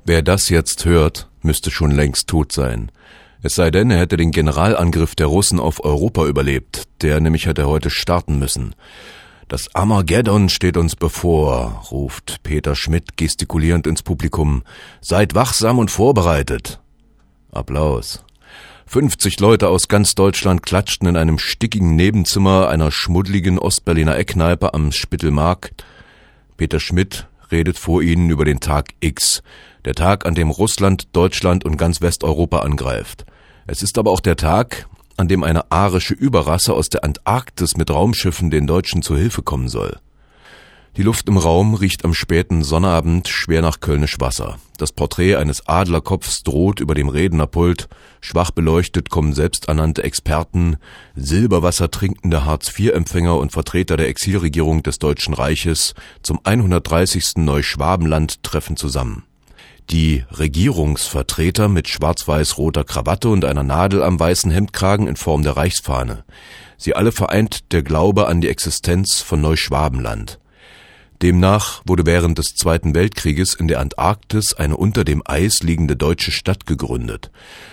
Wer das jetzt hört, müsste schon längst tot sein. Es sei denn, er hätte den Generalangriff der Russen auf Europa überlebt. Der nämlich hätte heute starten müssen. Das Armageddon steht uns bevor, ruft Peter Schmidt gestikulierend ins Publikum. Seid wachsam und vorbereitet. Applaus. 50 Leute aus ganz Deutschland klatschten in einem stickigen Nebenzimmer einer schmuddeligen Ostberliner Eckkneipe am Spittelmarkt. Peter Schmidt redet vor ihnen über den Tag X, der Tag, an dem Russland, Deutschland und ganz Westeuropa angreift. Es ist aber auch der Tag, an dem eine arische Überrasse aus der Antarktis mit Raumschiffen den Deutschen zu Hilfe kommen soll. Die Luft im Raum riecht am späten Sonnabend schwer nach Kölnisch Wasser. Das Porträt eines Adlerkopfs droht über dem Rednerpult. Schwach beleuchtet kommen selbsternannte Experten, Silberwasser trinkende Hartz-IV-Empfänger und Vertreter der Exilregierung des Deutschen Reiches zum 130. Neuschwabenland-Treffen zusammen. Die Regierungsvertreter mit schwarz-weiß-roter Krawatte und einer Nadel am weißen Hemdkragen in Form der Reichsfahne. Sie alle vereint der Glaube an die Existenz von Neuschwabenland. Demnach wurde während des Zweiten Weltkrieges in der Antarktis eine unter dem Eis liegende deutsche Stadt gegründet.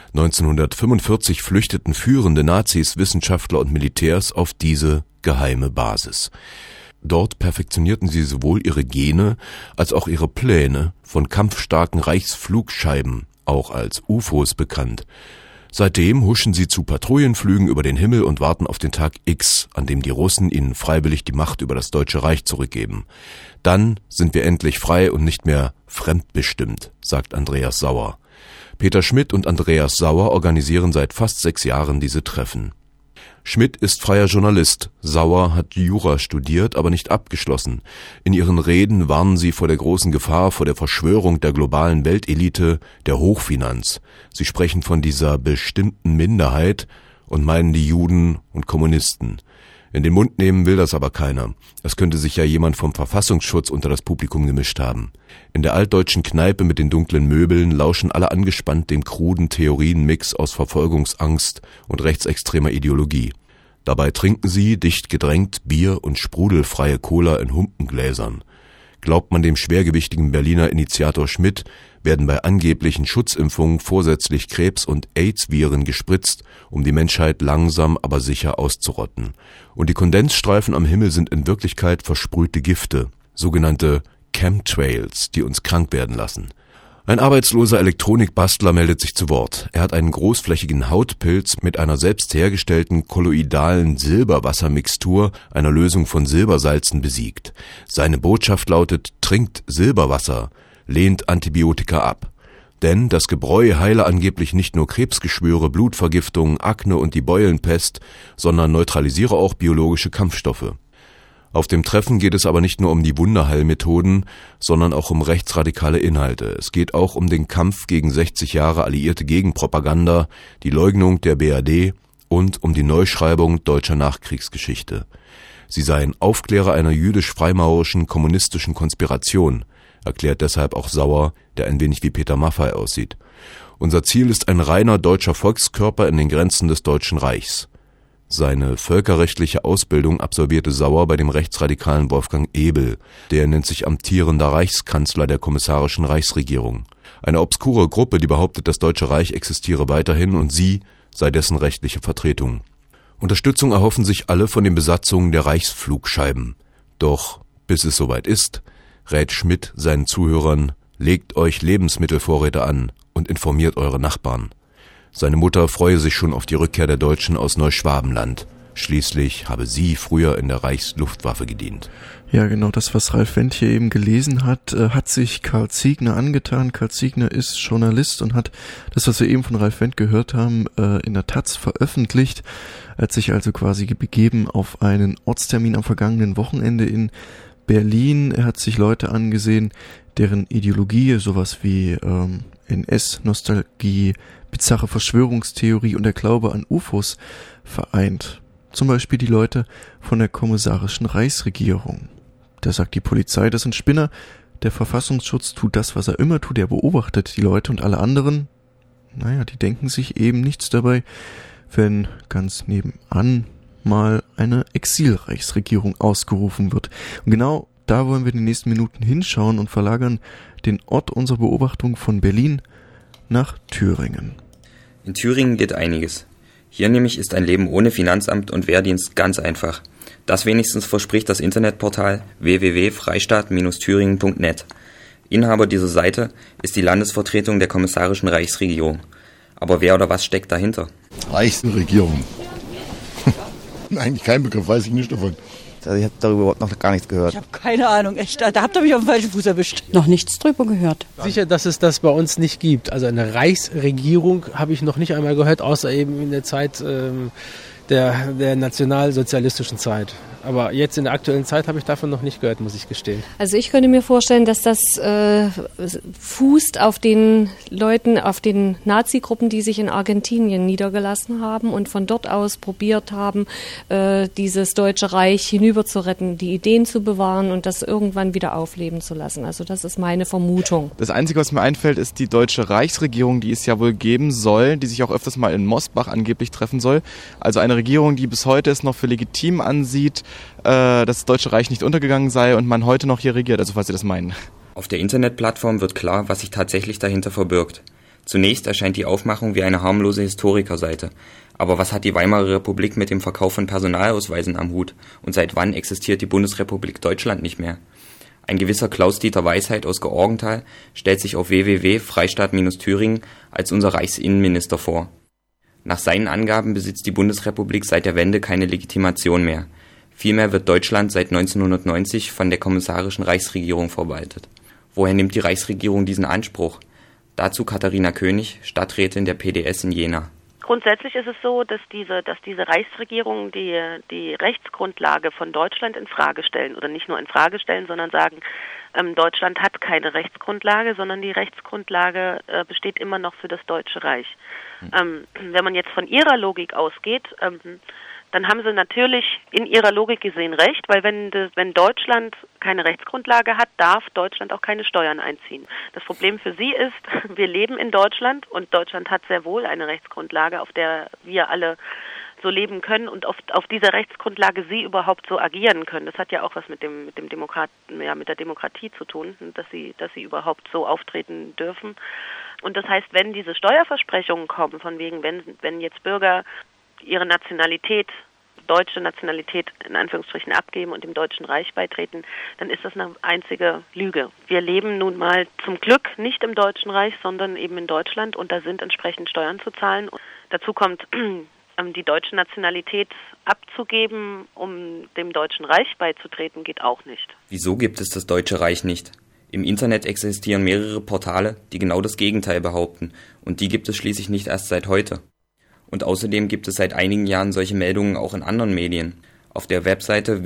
1945 flüchteten führende Nazis, Wissenschaftler und Militärs auf diese geheime Basis. Dort perfektionierten sie sowohl ihre Gene als auch ihre Pläne von kampfstarken Reichsflugscheiben, auch als UFOs bekannt. Seitdem huschen sie zu Patrouillenflügen über den Himmel und warten auf den Tag X, an dem die Russen ihnen freiwillig die Macht über das Deutsche Reich zurückgeben. Dann sind wir endlich frei und nicht mehr fremdbestimmt, sagt Andreas Sauer. Peter Schmidt und Andreas Sauer organisieren seit fast 6 Jahren diese Treffen. Schmidt ist freier Journalist, Sauer hat Jura studiert, aber nicht abgeschlossen. In ihren Reden warnen sie vor der großen Gefahr, vor der Verschwörung der globalen Weltelite, der Hochfinanz. Sie sprechen von dieser bestimmten Minderheit und meinen die Juden und Kommunisten. In den Mund nehmen will das aber keiner. Es könnte sich ja jemand vom Verfassungsschutz unter das Publikum gemischt haben. In der altdeutschen Kneipe mit den dunklen Möbeln lauschen alle angespannt dem kruden Theorienmix aus Verfolgungsangst und rechtsextremer Ideologie. Dabei trinken sie, dicht gedrängt, Bier und sprudelfreie Cola in Humpengläsern. Glaubt man dem schwergewichtigen Berliner Initiator Schmidt, werden bei angeblichen Schutzimpfungen vorsätzlich Krebs- und AIDS-Viren gespritzt, um die Menschheit langsam aber sicher auszurotten. Und die Kondensstreifen am Himmel sind in Wirklichkeit versprühte Gifte, sogenannte Chemtrails, die uns krank werden lassen. Ein arbeitsloser Elektronikbastler meldet sich zu Wort. Er hat einen großflächigen Hautpilz mit einer selbst hergestellten kolloidalen Silberwassermixtur, einer Lösung von Silbersalzen, besiegt. Seine Botschaft lautet: Trinkt Silberwasser, lehnt Antibiotika ab. Denn das Gebräu heile angeblich nicht nur Krebsgeschwüre, Blutvergiftungen, Akne und die Beulenpest, sondern neutralisiere auch biologische Kampfstoffe. Auf dem Treffen geht es aber nicht nur um die Wunderheilmethoden, sondern auch um rechtsradikale Inhalte. Es geht auch um den Kampf gegen 60 Jahre alliierte Gegenpropaganda, die Leugnung der BRD und um die Neuschreibung deutscher Nachkriegsgeschichte. Sie seien Aufklärer einer jüdisch-freimaurischen kommunistischen Konspiration, erklärt deshalb auch Sauer, der ein wenig wie Peter Maffay aussieht. Unser Ziel ist ein reiner deutscher Volkskörper in den Grenzen des Deutschen Reichs. Seine völkerrechtliche Ausbildung absolvierte Sauer bei dem rechtsradikalen Wolfgang Ebel. Der nennt sich amtierender Reichskanzler der kommissarischen Reichsregierung. Eine obskure Gruppe, die behauptet, das Deutsche Reich existiere weiterhin und sie sei dessen rechtliche Vertretung. Unterstützung erhoffen sich alle von den Besatzungen der Reichsflugscheiben. Doch bis es soweit ist, rät Schmidt seinen Zuhörern: Legt euch Lebensmittelvorräte an und informiert eure Nachbarn. Seine Mutter freue sich schon auf die Rückkehr der Deutschen aus Neuschwabenland. Schließlich habe sie früher in der Reichsluftwaffe gedient. Ja, genau das, was Ralf Wendt hier eben gelesen hat, hat sich Karl Ziegner angetan. Karl Ziegner ist Journalist und hat das, was wir eben von Ralf Wendt gehört haben, in der Taz veröffentlicht. Er hat sich also quasi begeben auf einen Ortstermin am vergangenen Wochenende in Berlin. Er hat sich Leute angesehen, deren Ideologie sowas wie NS-Nostalgie, bizarre Verschwörungstheorie und der Glaube an UFOs vereint. Zum Beispiel die Leute von der kommissarischen Reichsregierung. Da sagt die Polizei, das sind Spinner. Der Verfassungsschutz tut das, was er immer tut. Er beobachtet die Leute und alle anderen, die denken sich eben nichts dabei, wenn ganz nebenan mal eine Exilreichsregierung ausgerufen wird. Und genau da wollen wir die nächsten Minuten hinschauen und verlagern den Ort unserer Beobachtung von Berlin nach Thüringen. In Thüringen geht einiges. Hier nämlich ist ein Leben ohne Finanzamt und Wehrdienst ganz einfach. Das wenigstens verspricht das Internetportal www.freistaat-thüringen.net. Inhaber dieser Seite ist die Landesvertretung der Kommissarischen Reichsregierung. Aber wer oder was steckt dahinter? Reichsregierung. Eigentlich kein Begriff, weiß ich nicht davon. Also ich habe darüber überhaupt noch gar nichts gehört. Ich habe keine Ahnung, echt. Da habt ihr mich auf den falschen Fuß erwischt. Noch nichts drüber gehört. Sicher, dass es das bei uns nicht gibt. Also eine Reichsregierung habe ich noch nicht einmal gehört, außer eben in der Zeit der nationalsozialistischen Zeit. Aber jetzt in der aktuellen Zeit habe ich davon noch nicht gehört, muss ich gestehen. Also ich könnte mir vorstellen, dass das fußt auf den Leuten, auf den Nazi-Gruppen, die sich in Argentinien niedergelassen haben und von dort aus probiert haben, dieses Deutsche Reich hinüber zu retten, die Ideen zu bewahren und das irgendwann wieder aufleben zu lassen. Also das ist meine Vermutung. Das Einzige, was mir einfällt, ist die deutsche Reichsregierung, die es ja wohl geben soll, die sich auch öfters mal in Mosbach angeblich treffen soll. Also eine Regierung, die bis heute es noch für legitim ansieht, dass das Deutsche Reich nicht untergegangen sei und man heute noch hier regiert, also falls Sie das meinen. Auf der Internetplattform wird klar, was sich tatsächlich dahinter verbirgt. Zunächst erscheint die Aufmachung wie eine harmlose Historikerseite. Aber was hat die Weimarer Republik mit dem Verkauf von Personalausweisen am Hut? Und seit wann existiert die Bundesrepublik Deutschland nicht mehr? Ein gewisser Klaus-Dieter Weisheit aus Georgenthal stellt sich auf www.freistaat-thüringen als unser Reichsinnenminister vor. Nach seinen Angaben besitzt die Bundesrepublik seit der Wende keine Legitimation mehr. Vielmehr wird Deutschland seit 1990 von der Kommissarischen Reichsregierung verwaltet. Woher nimmt die Reichsregierung diesen Anspruch? Dazu Katharina König, Stadträtin der PDS in Jena. Grundsätzlich ist es so, dass diese Reichsregierung die Rechtsgrundlage von Deutschland in Frage stellen oder nicht nur in Frage stellen, sondern sagen, Deutschland hat keine Rechtsgrundlage, sondern die Rechtsgrundlage besteht immer noch für das Deutsche Reich. Wenn man jetzt von ihrer Logik ausgeht, dann haben sie natürlich in ihrer Logik gesehen recht, weil wenn Deutschland keine Rechtsgrundlage hat, darf Deutschland auch keine Steuern einziehen. Das Problem für sie ist, wir leben in Deutschland und Deutschland hat sehr wohl eine Rechtsgrundlage, auf der wir alle so leben können und auf dieser Rechtsgrundlage sie überhaupt so agieren können. Das hat ja auch was mit der Demokratie zu tun, dass sie überhaupt so auftreten dürfen. Und das heißt, wenn diese Steuerversprechungen kommen, von wegen, wenn jetzt Bürger ihre deutsche Nationalität in Anführungsstrichen abgeben und dem Deutschen Reich beitreten, dann ist das eine einzige Lüge. Wir leben nun mal zum Glück nicht im Deutschen Reich, sondern eben in Deutschland und da sind entsprechend Steuern zu zahlen. Und dazu kommt, die deutsche Nationalität abzugeben, um dem Deutschen Reich beizutreten, geht auch nicht. Wieso gibt es das Deutsche Reich nicht? Im Internet existieren mehrere Portale, die genau das Gegenteil behaupten und die gibt es schließlich nicht erst seit heute. Und außerdem gibt es seit einigen Jahren solche Meldungen auch in anderen Medien. Auf der Webseite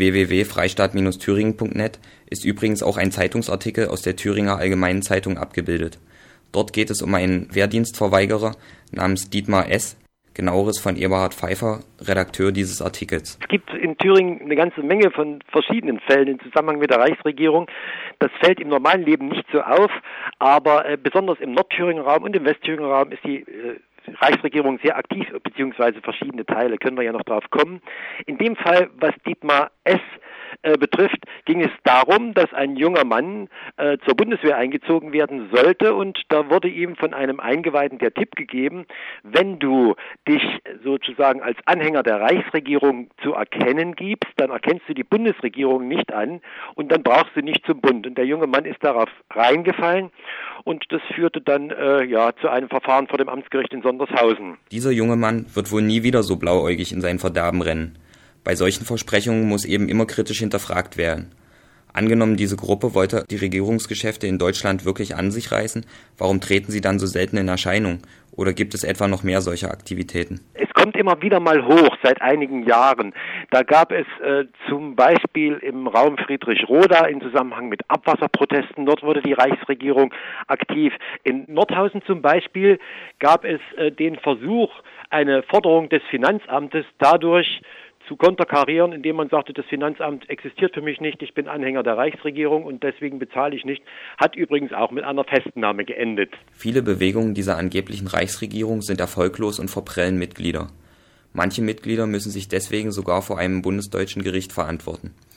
www.freistaat-thüringen.net ist übrigens auch ein Zeitungsartikel aus der Thüringer Allgemeinen Zeitung abgebildet. Dort geht es um einen Wehrdienstverweigerer namens Dietmar S., genaueres von Eberhard Pfeiffer, Redakteur dieses Artikels. Es gibt in Thüringen eine ganze Menge von verschiedenen Fällen im Zusammenhang mit der Reichsregierung. Das fällt im normalen Leben nicht so auf, aber besonders im Nordthüringer Raum und im Westthüringer Raum ist die Reichsregierung sehr aktiv, beziehungsweise verschiedene Teile, können wir ja noch drauf kommen. In dem Fall, was Dietmar S. betrifft, ging es darum, dass ein junger Mann zur Bundeswehr eingezogen werden sollte und da wurde ihm von einem Eingeweihten der Tipp gegeben, wenn du dich sozusagen als Anhänger der Reichsregierung zu erkennen gibst, dann erkennst du die Bundesregierung nicht an und dann brauchst du nicht zum Bund. Und der junge Mann ist darauf reingefallen und das führte dann zu einem Verfahren vor dem Amtsgericht in Sondershausen. Dieser junge Mann wird wohl nie wieder so blauäugig in sein Verderben rennen. Bei solchen Versprechungen muss eben immer kritisch hinterfragt werden. Angenommen, diese Gruppe wollte die Regierungsgeschäfte in Deutschland wirklich an sich reißen, warum treten sie dann so selten in Erscheinung? Oder gibt es etwa noch mehr solcher Aktivitäten? Es kommt immer wieder mal hoch, seit einigen Jahren. Da gab es zum Beispiel im Raum Friedrichroda in Zusammenhang mit Abwasserprotesten, dort wurde die Reichsregierung aktiv. In Nordhausen zum Beispiel gab es den Versuch, eine Forderung des Finanzamtes dadurch zu konterkarieren, indem man sagte, das Finanzamt existiert für mich nicht, ich bin Anhänger der Reichsregierung und deswegen bezahle ich nicht, hat übrigens auch mit einer Festnahme geendet. Viele Bewegungen dieser angeblichen Reichsregierung sind erfolglos und verprellen Mitglieder. Manche Mitglieder müssen sich deswegen sogar vor einem bundesdeutschen Gericht verantworten.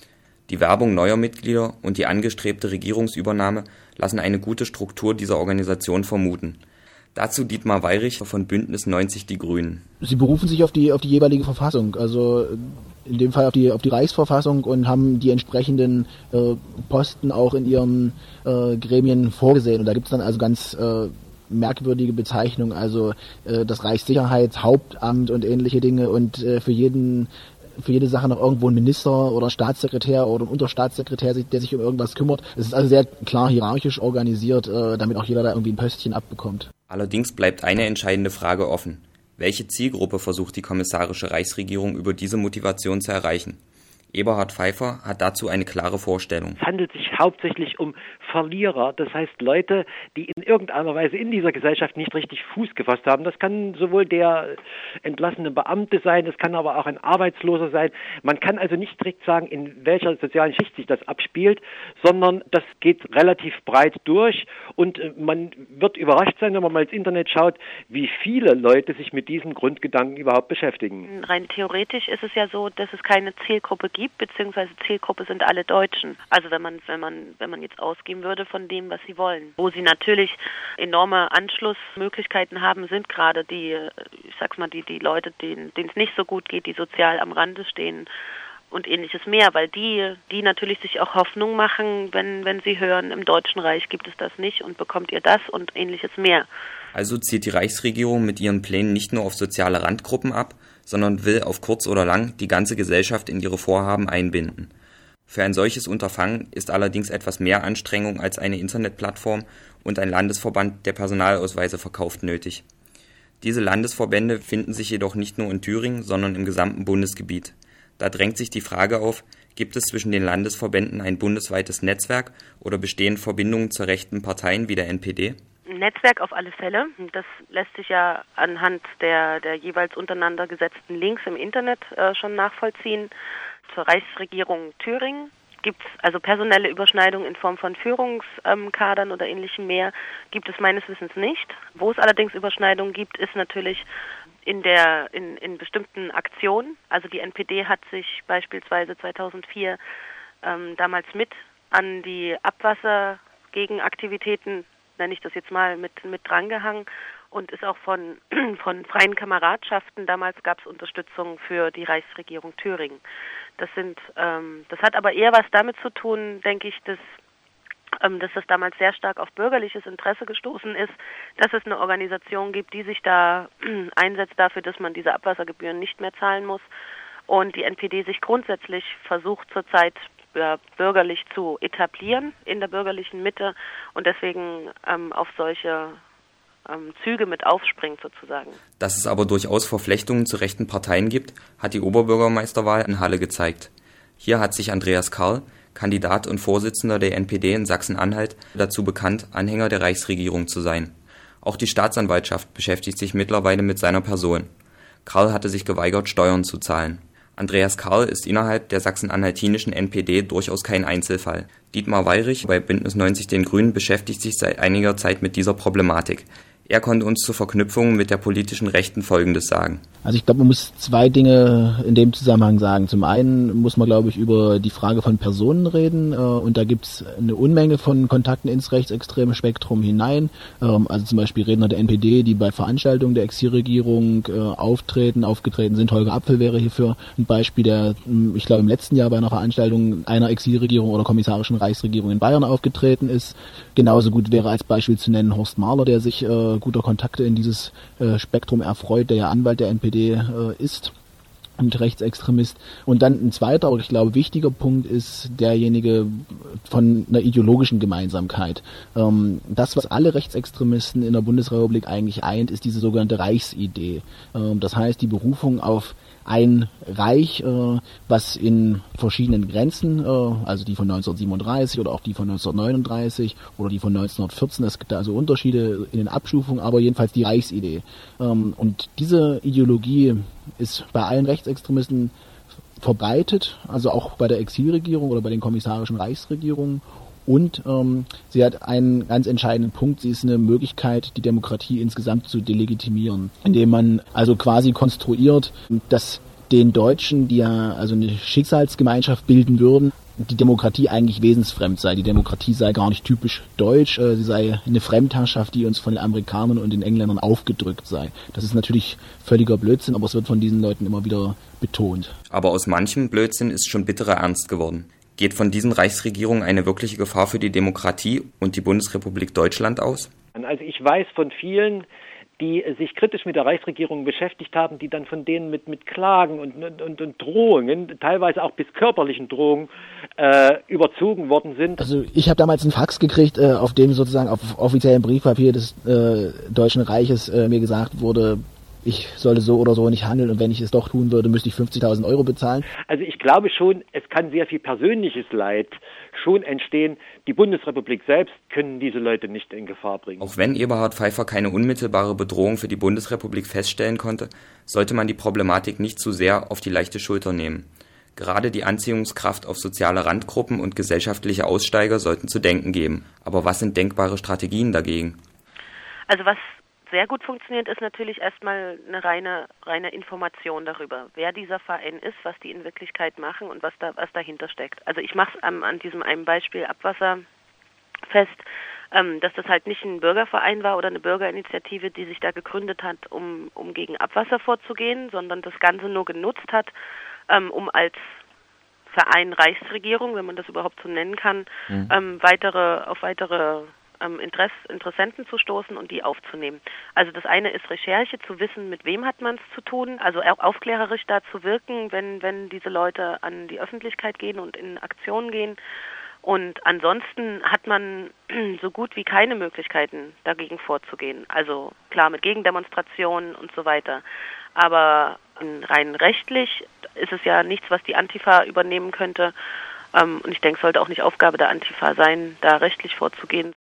Die Werbung neuer Mitglieder und die angestrebte Regierungsübernahme lassen eine gute Struktur dieser Organisation vermuten. Dazu Dietmar Weyrich von Bündnis 90 Die Grünen. Sie berufen sich auf die jeweilige Verfassung, also in dem Fall auf die Reichsverfassung, und haben die entsprechenden Posten auch in ihren Gremien vorgesehen. Und da gibt es dann also ganz merkwürdige Bezeichnungen, also das Reichssicherheitshauptamt und ähnliche Dinge, und für jede Sache noch irgendwo ein Minister oder Staatssekretär oder ein Unterstaatssekretär, der sich um irgendwas kümmert. Es ist also sehr klar hierarchisch organisiert, damit auch jeder da irgendwie ein Pöstchen abbekommt. Allerdings bleibt eine entscheidende Frage offen. Welche Zielgruppe versucht die kommissarische Reichsregierung über diese Motivation zu erreichen? Eberhard Pfeiffer hat dazu eine klare Vorstellung. Es handelt sich hauptsächlich um Verlierer, das heißt Leute, die in irgendeiner Weise in dieser Gesellschaft nicht richtig Fuß gefasst haben. Das kann sowohl der entlassene Beamte sein, das kann aber auch ein Arbeitsloser sein. Man kann also nicht direkt sagen, in welcher sozialen Schicht sich das abspielt, sondern das geht relativ breit durch, und man wird überrascht sein, wenn man mal ins Internet schaut, wie viele Leute sich mit diesem Grundgedanken überhaupt beschäftigen. Rein theoretisch ist es ja so, dass es keine Zielgruppe gibt, beziehungsweise Zielgruppe sind alle Deutschen. Also wenn man jetzt ausgehen würde von dem, was sie wollen. Wo sie natürlich enorme Anschlussmöglichkeiten haben, sind gerade die Leute, denen es nicht so gut geht, die sozial am Rande stehen und ähnliches mehr, weil die natürlich sich auch Hoffnung machen, wenn sie hören, im Deutschen Reich gibt es das nicht und bekommt ihr das und ähnliches mehr. Also zielt die Reichsregierung mit ihren Plänen nicht nur auf soziale Randgruppen ab, sondern will auf kurz oder lang die ganze Gesellschaft in ihre Vorhaben einbinden. Für ein solches Unterfangen ist allerdings etwas mehr Anstrengung als eine Internetplattform und ein Landesverband, der Personalausweise verkauft, nötig. Diese Landesverbände finden sich jedoch nicht nur in Thüringen, sondern im gesamten Bundesgebiet. Da drängt sich die Frage auf, gibt es zwischen den Landesverbänden ein bundesweites Netzwerk oder bestehen Verbindungen zu rechten Parteien wie der NPD? Netzwerk auf alle Fälle. Das lässt sich ja anhand der jeweils untereinander gesetzten Links im Internet schon nachvollziehen. Zur Reichsregierung Thüringen gibt es also personelle Überschneidungen in Form von Führungskadern oder ähnlichem mehr, gibt es meines Wissens nicht. Wo es allerdings Überschneidungen gibt, ist natürlich in bestimmten Aktionen. Also die NPD hat sich beispielsweise 2004 damals mit an die Abwassergegenaktivitäten, nenne ich das jetzt mal, mit drangehangen und ist auch von freien Kameradschaften. Damals gab es Unterstützung für die Reichsregierung Thüringen. Das hat aber eher was damit zu tun, denke ich, dass das damals sehr stark auf bürgerliches Interesse gestoßen ist, dass es eine Organisation gibt, die sich da einsetzt dafür, dass man diese Abwassergebühren nicht mehr zahlen muss, und die NPD sich grundsätzlich versucht zurzeit bürgerlich zu etablieren in der bürgerlichen Mitte und deswegen auf solche Züge mit aufspringt sozusagen. Dass es aber durchaus Verflechtungen zu rechten Parteien gibt, hat die Oberbürgermeisterwahl in Halle gezeigt. Hier hat sich Andreas Karl, Kandidat und Vorsitzender der NPD in Sachsen-Anhalt, dazu bekannt, Anhänger der Reichsregierung zu sein. Auch die Staatsanwaltschaft beschäftigt sich mittlerweile mit seiner Person. Karl hatte sich geweigert, Steuern zu zahlen. Andreas Karl ist innerhalb der sachsen-anhaltinischen NPD durchaus kein Einzelfall. Dietmar Weyrich bei Bündnis 90 Den Grünen beschäftigt sich seit einiger Zeit mit dieser Problematik. Er konnte uns zur Verknüpfung mit der politischen Rechten Folgendes sagen. Also ich glaube, man muss zwei Dinge in dem Zusammenhang sagen. Zum einen muss man, glaube ich, über die Frage von Personen reden, und da gibt es eine Unmenge von Kontakten ins rechtsextreme Spektrum hinein. Also zum Beispiel Redner der NPD, die bei Veranstaltungen der Exilregierung aufgetreten sind. Holger Apfel wäre hierfür ein Beispiel, der, ich glaube, im letzten Jahr bei einer Veranstaltung einer Exilregierung oder kommissarischen Reichsregierung in Bayern aufgetreten ist. Genauso gut wäre als Beispiel zu nennen Horst Mahler, der sich guter Kontakte in dieses Spektrum erfreut, der ja Anwalt der NPD ist und Rechtsextremist. Und dann ein zweiter, aber ich glaube wichtiger Punkt ist derjenige von einer ideologischen Gemeinsamkeit. Das, was alle Rechtsextremisten in der Bundesrepublik eigentlich eint, ist diese sogenannte Reichsidee. Das heißt, die Berufung auf ein Reich, was in verschiedenen Grenzen, also die von 1937 oder auch die von 1939 oder die von 1914, es gibt da also Unterschiede in den Abstufungen, aber jedenfalls die Reichsidee. Und diese Ideologie ist bei allen Rechtsextremisten verbreitet, also auch bei der Exilregierung oder bei den kommissarischen Reichsregierungen. Und sie hat einen ganz entscheidenden Punkt, sie ist eine Möglichkeit, die Demokratie insgesamt zu delegitimieren, indem man also quasi konstruiert, dass den Deutschen, die ja also eine Schicksalsgemeinschaft bilden würden, die Demokratie eigentlich wesensfremd sei. Die Demokratie sei gar nicht typisch deutsch, sie sei eine Fremdherrschaft, die uns von den Amerikanern und den Engländern aufgedrückt sei. Das ist natürlich völliger Blödsinn, aber es wird von diesen Leuten immer wieder betont. Aber aus manchem Blödsinn ist schon bitterer Ernst geworden. Geht von diesen Reichsregierungen eine wirkliche Gefahr für die Demokratie und die Bundesrepublik Deutschland aus? Also ich weiß von vielen, die sich kritisch mit der Reichsregierung beschäftigt haben, die dann von denen mit Klagen und Drohungen, teilweise auch bis körperlichen Drohungen, überzogen worden sind. Also ich habe damals einen Fax gekriegt, auf dem sozusagen auf offiziellem Briefpapier des Deutschen Reiches mir gesagt wurde, ich solle so oder so nicht handeln und wenn ich es doch tun würde, müsste ich 50.000 Euro bezahlen. Also ich glaube schon, es kann sehr viel persönliches Leid schon entstehen. Die Bundesrepublik selbst können diese Leute nicht in Gefahr bringen. Auch wenn Eberhard Pfeiffer keine unmittelbare Bedrohung für die Bundesrepublik feststellen konnte, sollte man die Problematik nicht zu sehr auf die leichte Schulter nehmen. Gerade die Anziehungskraft auf soziale Randgruppen und gesellschaftliche Aussteiger sollten zu denken geben. Aber was sind denkbare Strategien dagegen? Also was sehr gut funktioniert, ist natürlich erstmal eine reine Information darüber, wer dieser Verein ist, was die in Wirklichkeit machen und was dahinter steckt. Also ich mache es an diesem einen Beispiel Abwasser fest, dass das halt nicht ein Bürgerverein war oder eine Bürgerinitiative, die sich da gegründet hat, um gegen Abwasser vorzugehen, sondern das Ganze nur genutzt hat, um als Verein Reichsregierung, wenn man das überhaupt so nennen kann, auf weitere Interessenten zu stoßen und die aufzunehmen. Also das eine ist Recherche, zu wissen, mit wem hat man es zu tun, also auch aufklärerisch da zu wirken, wenn diese Leute an die Öffentlichkeit gehen und in Aktionen gehen. Und ansonsten hat man so gut wie keine Möglichkeiten, dagegen vorzugehen. Also klar, mit Gegendemonstrationen und so weiter. Aber rein rechtlich ist es ja nichts, was die Antifa übernehmen könnte. Und ich denke, es sollte auch nicht Aufgabe der Antifa sein, da rechtlich vorzugehen.